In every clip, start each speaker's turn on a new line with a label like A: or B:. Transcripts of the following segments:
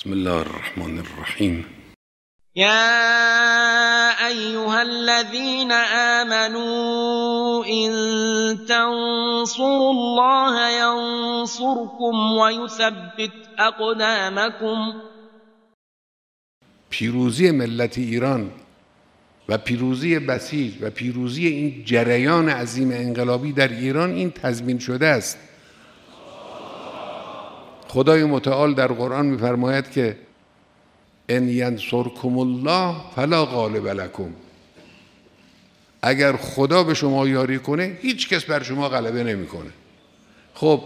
A: بسم الله الرحمن الرحیم.
B: يا أيها الذين آمنوا إن تنصروا الله ينصركم ويثبت أقدامكم.
A: پیروزی ملت ایران و پیروزی بسیج و پیروزی این جریان عظیم انقلابی در ایران این تضمین شده است. خدای متعال در قرآن می‌فرماید که ان ینصرکم الله فلا غالب لکم. اگر خدا به شما یاری کنه هیچ کس بر شما غلبه نمیکنه. خب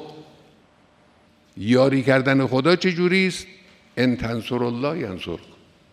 A: یاری کردن خدا چجوری است؟ ان تنصر الله ینصرکم.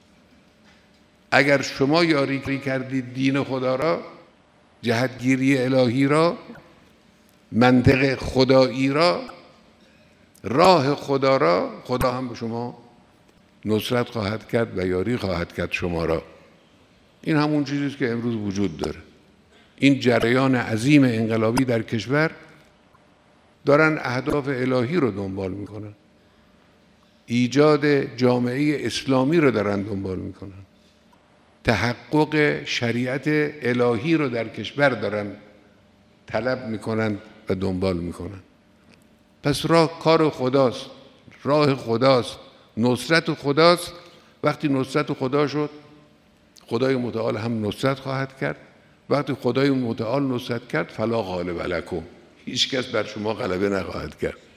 A: اگر شما یاری کردید دین خدا را، جهتگیری الهی را، منطق خدایی را، راه خدا را، خدا هم به شما نصرت خواهد کرد و یاری خواهد کرد شما را. این همون چیزی است که امروز وجود داره. این جریان عظیم انقلابی در کشور دارن اهداف الهی رو دنبال میکنن، ایجاد جامعه اسلامی رو دارن دنبال میکنن، تحقق شریعت الهی رو در کشور دارن طلب میکنن و دنبال میکنن. پس کار خداست، راه خداست، نصرت خداست. وقتی نصرت خدا شد، خدای متعال هم نصرت خواهد کرد. وقتی خدای متعال نصرت کرد، فلا غالب لکم، هیچ کس بر شما غلبه نخواهد کرد.